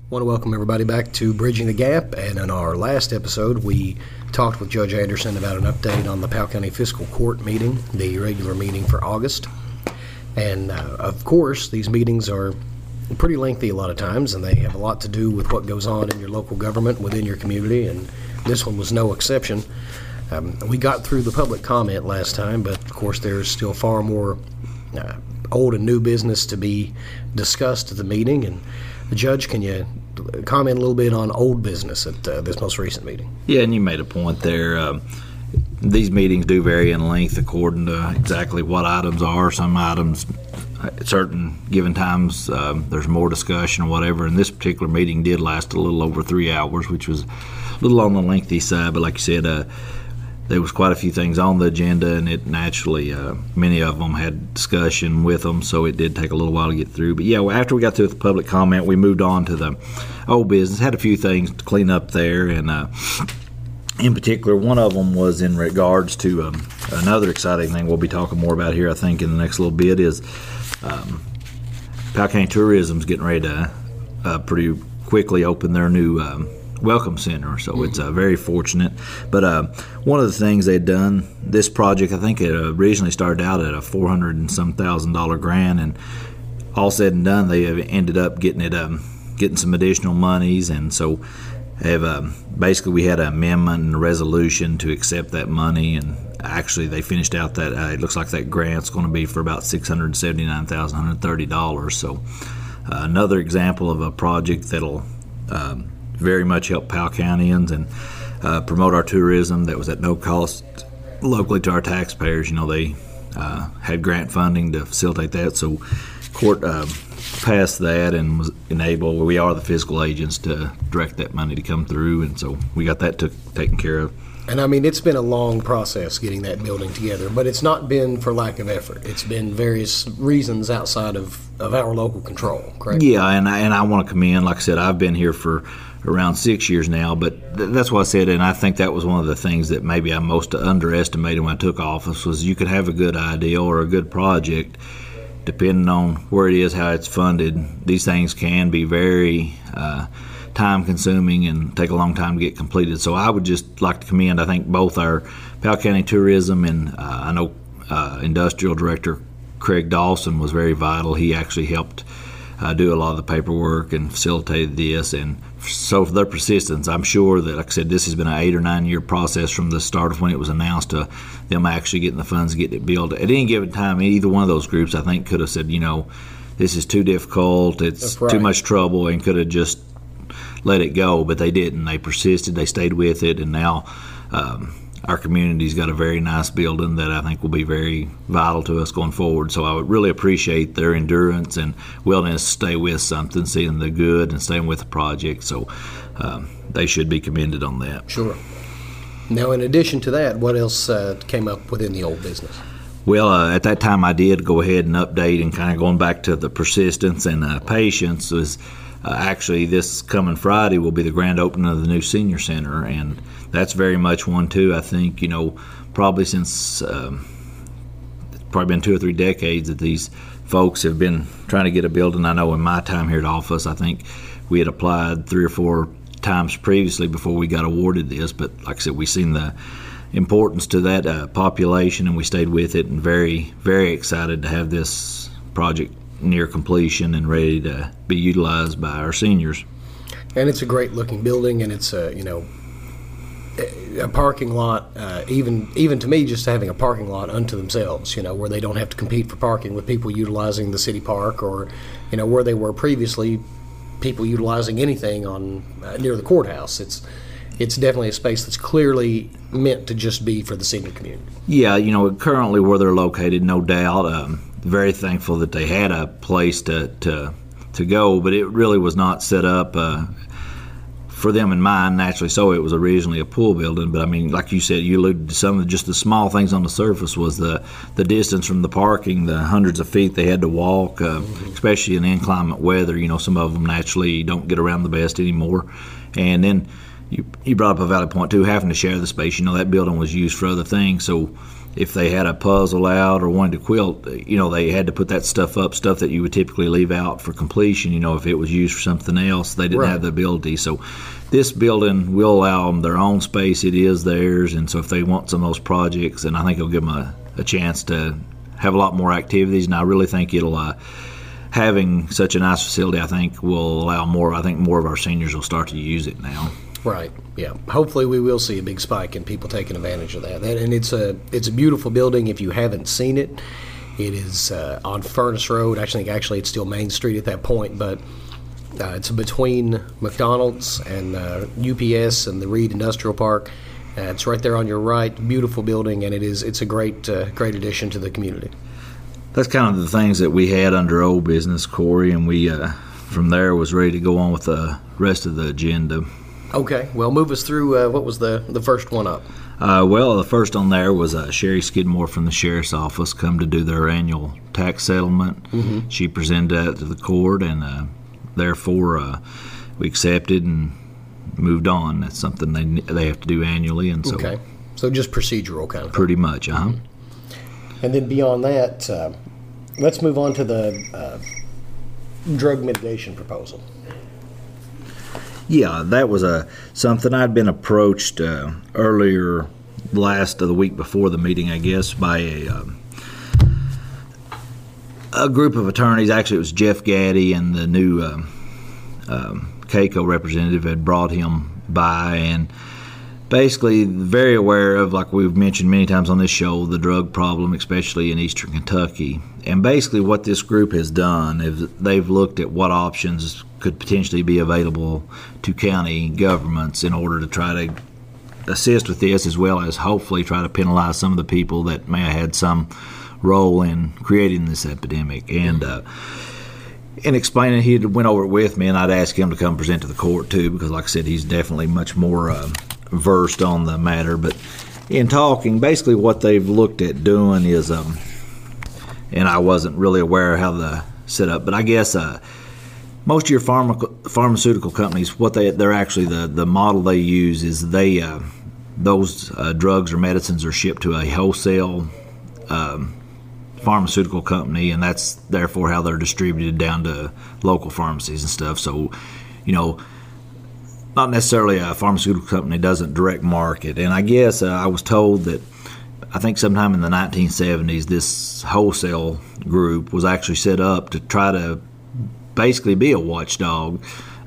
Want to welcome everybody back to Bridging the Gap, and in our last episode we talked with Judge Anderson about an update on the Powell County Fiscal Court meeting, the regular meeting for August. And of course these meetings are pretty lengthy a lot of times, and they have a lot to do with what goes on in your local government within your community, and this one was no exception. We got through the public comment last time, but of course there's still far more old and new business to be discussed at the meeting. And Judge, can you comment a little bit on old business at this most recent meeting? Yeah, and you made a point there. These meetings do vary in length according to exactly what items are. Some items, at certain given times, there's more discussion or whatever. And this particular meeting did last a little over 3 hours, which was a little on the lengthy side. But like you said, there was quite a few things on the agenda, and it naturally, many of them had discussion with them, so it did take a little while to get through. But yeah, after we got through with the public comment, we moved on to the old business. Had a few things to clean up there, and in particular, one of them was in regards to another exciting thing we'll be talking more about here, I think, in the next little bit, is Powell County Tourism's getting ready to pretty quickly open their new Welcome Center, so it's very fortunate. But one of the things they'd done, this project, I think it originally started out at a $400,000 and some grant, and all said and done, they have ended up getting some additional monies, and so have basically we had an amendment and a resolution to accept that money, and actually they finished out that it looks like that grant's going to be for about $679,130. So another example of a project that'll very much help Powell Countyans and promote our tourism that was at no cost locally to our taxpayers. You know, they had grant funding to facilitate that, so court passed that and was enabled. We are the fiscal agents to direct that money to come through, and so we got that taken care of. And I mean, it's been a long process getting that building together, but it's not been for lack of effort. It's been various reasons outside of our local control, correct? Yeah, and I want to commend, like I said, I've been here for around 6 years now, but that's what I said, and I think that was one of the things that maybe I most underestimated when I took office, was you could have a good idea or a good project, depending on where it is, how it's funded. These things can be very time-consuming and take a long time to get completed. So I would just like to commend, I think, both our Powell County Tourism and I know Industrial Director Craig Dawson was very vital. He actually helped do a lot of the paperwork and facilitated this, and so for their persistence, I'm sure that, like I said, this has been an 8 or 9 year process from the start of when it was announced to them actually getting the funds, getting it built. At any given time, either one of those groups, I think, could have said, you know, this is too difficult, it's too much trouble, and could have just let it go, but they didn't. They persisted, they stayed with it, and now our community's got a very nice building that I think will be very vital to us going forward. So I would really appreciate their endurance and willingness to stay with something, seeing the good and staying with the project. So they should be commended on that. Sure. Now, in addition to that, what else came up within the old business? Well, at that time I did go ahead and update, and kind of going back to the persistence and patience was actually this coming Friday will be the grand opening of the new senior center, and that's very much one too. I think, you know, probably since probably been 2 or 3 decades that these folks have been trying to get a building. I know in my time here at office, I think we had applied 3 or 4 times previously before we got awarded this, but like I said, we've seen the importance to that population, and we stayed with it, and very, very excited to have this project near completion and ready to be utilized by our seniors. And it's a great looking building, and it's a parking lot, even to me, just having a parking lot unto themselves, where they don't have to compete for parking with people utilizing the city park, or where they were previously people utilizing anything on near the courthouse. It's definitely a space that's clearly meant to just be for the senior community. Yeah, currently where they're located, no doubt, very thankful that they had a place to go, but it really was not set up for them in mind. Naturally, so it was originally a pool building, but I mean, like you said, you alluded to some of just the small things on the surface was the distance from the parking, the hundreds of feet they had to walk, especially in inclement weather. Some of them naturally don't get around the best anymore, and then you brought up a valid point too, having to share the space. That building was used for other things, so if they had a puzzle out or wanted to quilt, they had to put that stuff up, stuff that you would typically leave out for completion. If it was used for something else, they didn't have the ability. So this building will allow them their own space. It is theirs, and so if they want some of those projects, then I think it'll give them a chance to have a lot more activities. And I really think it'll having such a nice facility, I think, will allow more. I think more of our seniors will start to use it now. Right. Yeah. Hopefully, we will see a big spike in people taking advantage of that. And it's a beautiful building. If you haven't seen it, it is on Furnace Road. Actually, it's still Main Street at that point, but it's between McDonald's and UPS and the Reed Industrial Park. It's right there on your right. Beautiful building, and it's a great addition to the community. That's kind of the things that we had under old business, Corey, and we from there was ready to go on with the rest of the agenda. Okay, well, move us through. What was the first one up? The first on there was Sherry Skidmore from the Sheriff's Office come to do their annual tax settlement. Mm-hmm. She presented that to the court, and therefore we accepted and moved on. That's something they have to do annually, and so okay, so just procedural kind of thing. Pretty much, Mm-hmm. And then beyond that, let's move on to the drug mitigation proposal. Yeah, that was something I'd been approached earlier, last of the week before the meeting, I guess, by a group of attorneys. Actually, it was Jeff Gaddy and the new CAECO representative had brought him by, and basically very aware of, like we've mentioned many times on this show, the drug problem, especially in eastern Kentucky. And basically what this group has done is they've looked at what options could potentially be available to county governments in order to try to assist with this, as well as hopefully try to penalize some of the people that may have had some role in creating this epidemic. And in explaining, he went over it with me, and I'd ask him to come present to the court too, because like I said, he's definitely much more versed on the matter. But in talking, basically what they've looked at doing is, and I wasn't really aware of how the setup, but I guess most of your pharmaceutical companies, what they're actually the model they use is those drugs or medicines are shipped to a wholesale pharmaceutical company, and that's therefore how they're distributed down to local pharmacies and stuff. So, not necessarily a pharmaceutical company doesn't direct market. And I guess I was told that I think sometime in the 1970s, this wholesale group was actually set up to try to basically be a watchdog.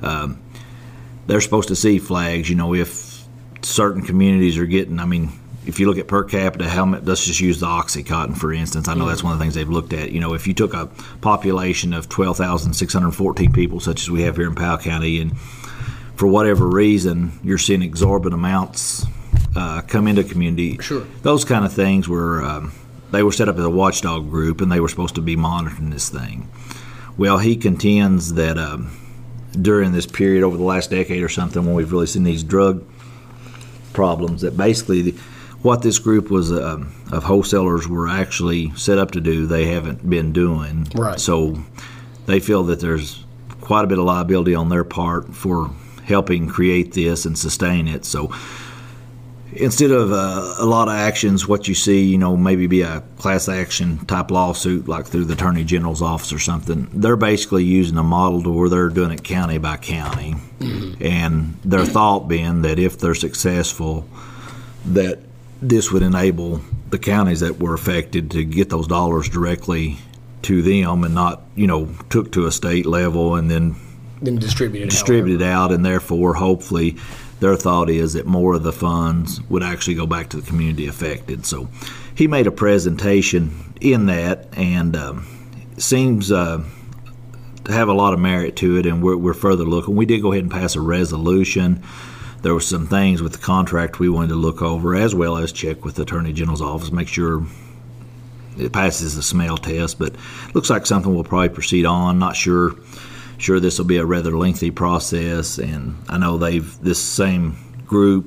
They're supposed to see flags, if certain communities are getting, if you look at per capita, let's just use the Oxycontin, for instance. I know that's one of the things they've looked at. If you took a population of 12,614 people, such as we have here in Powell County, and for whatever reason you're seeing exorbitant amounts come into community, sure, those kind of things they were set up as a watchdog group, and they were supposed to be monitoring this thing. Well, he contends that during this period over the last decade or something, when we've really seen these drug problems, that basically what this group was of wholesalers were actually set up to do, they haven't been doing. Right. So they feel that there's quite a bit of liability on their part for helping create this and sustain it. So instead of a lot of actions, what you see, maybe be a class action type lawsuit like through the Attorney General's office or something, they're basically using a model to where they're doing it county by county. Mm-hmm. And their thought being that if they're successful, that this would enable the counties that were affected to get those dollars directly to them and not, took to a state level and then distributed out, and therefore hopefully their thought is that more of the funds would actually go back to the community affected. So he made a presentation in that, and seems to have a lot of merit to it, and we're further looking. We did go ahead and pass a resolution. There were some things with the contract we wanted to look over, as well as check with the Attorney General's office, make sure it passes the smell test. But looks like something we'll probably proceed on. Not sure this will be a rather lengthy process, and I know this same group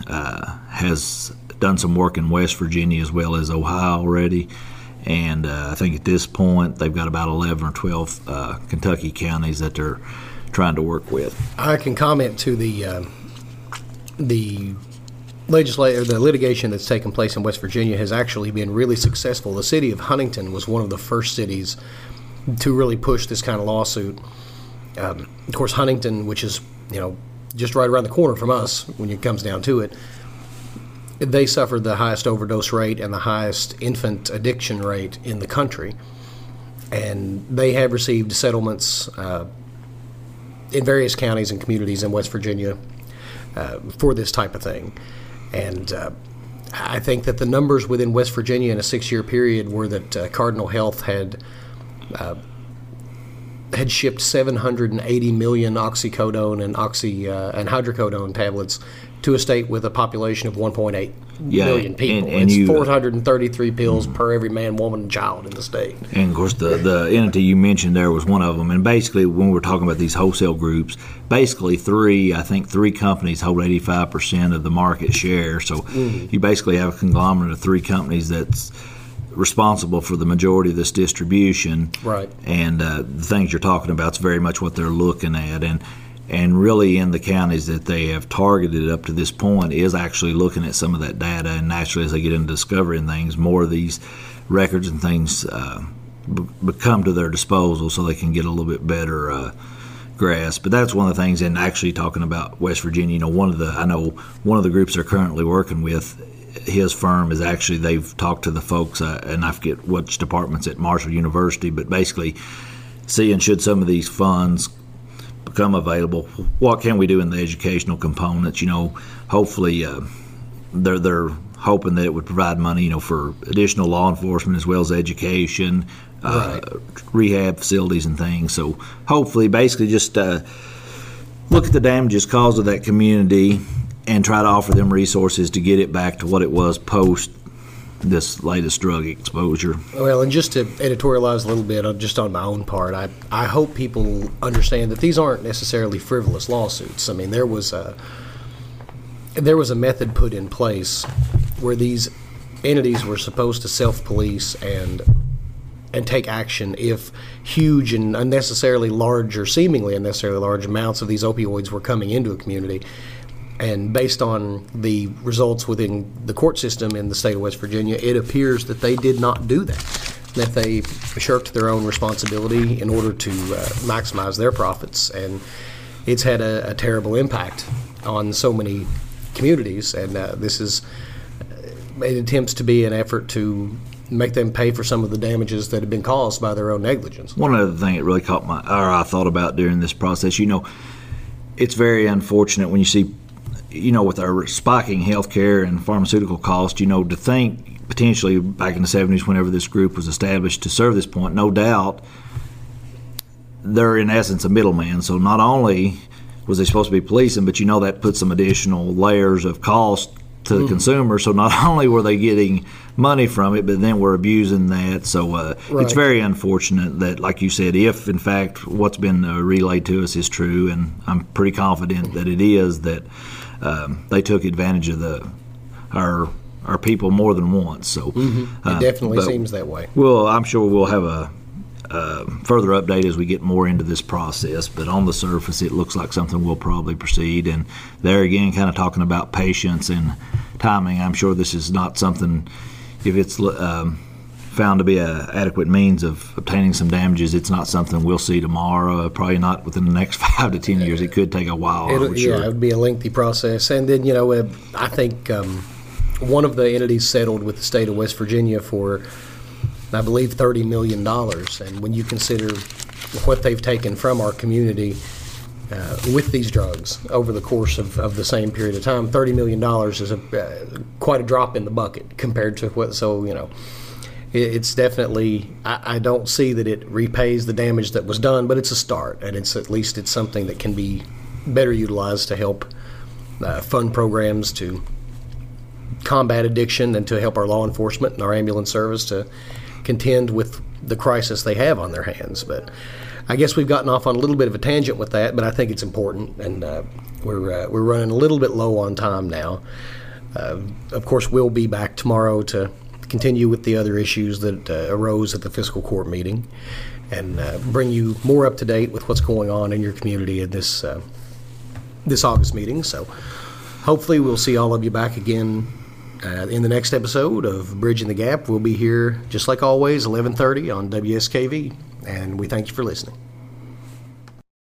has done some work in West Virginia as well as Ohio already, and I think at this point they've got about 11 or 12 Kentucky counties that they're trying to work with. I can comment to the the litigation that's taken place in West Virginia has actually been really successful. The city of Huntington was one of the first cities to really push this kind of lawsuit. Of course, Huntington, which is just right around the corner from us when it comes down to it, they suffered the highest overdose rate and the highest infant addiction rate in the country. And they have received settlements in various counties and communities in West Virginia for this type of thing. And I think that the numbers within West Virginia in a 6-year period were that Cardinal Health had shipped 780 million oxycodone and hydrocodone tablets to a state with a population of 1.8 million people. And it's 433 pills per every man, woman, and child in the state. And, of course, the entity you mentioned there was one of them. And basically, when we're talking about these wholesale groups, basically three companies hold 85% of the market share. So you basically have a conglomerate of 3 companies that's responsible for the majority of this distribution. Right. And the things you're talking about is very much what they're looking at. And really in the counties that they have targeted up to this point is actually looking at some of that data. And naturally, as they get into discovering things, more of these records and things become to their disposal so they can get a little bit better grasp. But that's one of the things, and actually talking about West Virginia, one of the groups they're currently working with, his firm is actually, they've talked to the folks, and I forget which departments at Marshall University, but basically seeing should some of these funds become available, what can we do in the educational components? Hopefully they're hoping that it would provide money, for additional law enforcement as well as education, right. Rehab facilities and things. So hopefully, basically, just look at the damages caused to that community and try to offer them resources to get it back to what it was post this latest drug exposure. Well, and just to editorialize a little bit, just on my own part, I hope people understand that these aren't necessarily frivolous lawsuits. I mean, there was a method put in place where these entities were supposed to self-police and take action if huge and unnecessarily large or seemingly unnecessarily large amounts of these opioids were coming into a community. And based on the results within the court system in the state of West Virginia, it appears that they did not do that they shirked their own responsibility in order to maximize their profits. And it's had a terrible impact on so many communities. And it attempts to be an effort to make them pay for some of the damages that have been caused by their own negligence. One other thing that really I thought about during this process, it's very unfortunate when you see, with our spiking healthcare and pharmaceutical costs, to think potentially back in the 70s whenever this group was established to serve this point, no doubt they're in essence a middleman. So not only was they supposed to be policing, but that puts some additional layers of cost to the consumer. So not only were they getting money from it, but then we're abusing that. So right. It's very unfortunate that, like you said, if in fact what's been relayed to us is true, and I'm pretty confident that it is, that they took advantage of our people more than once. So it definitely seems that way. Well, I'm sure we'll have a further update as we get more into this process, but on the surface it looks like something will probably proceed. And there again, kind of talking about patience and timing, I'm sure this is not something, if it's found to be an adequate means of obtaining some damages, it's not something we'll see tomorrow, probably not within the next 5 to 10 years. It could take a while. It would be a lengthy process. And then I think one of the entities settled with the state of West Virginia for, I believe, $30 million. And when you consider what they've taken from our community with these drugs over the course of the same period of time, $30 million is quite a drop in the bucket compared to what. So, it's definitely, I don't see that it repays the damage that was done, but it's a start. And it's something that can be better utilized to help fund programs to combat addiction and to help our law enforcement and our ambulance service to contend with the crisis they have on their hands. But I guess we've gotten off on a little bit of a tangent with that, but I think it's important, and we're running a little bit low on time now. Of course, we'll be back tomorrow to continue with the other issues that arose at the fiscal court meeting and bring you more up to date with what's going on in your community in this August meeting. So hopefully we'll see all of you back again in the next episode of Bridging the Gap. We'll be here, just like always, 11:30 on WSKV, and we thank you for listening.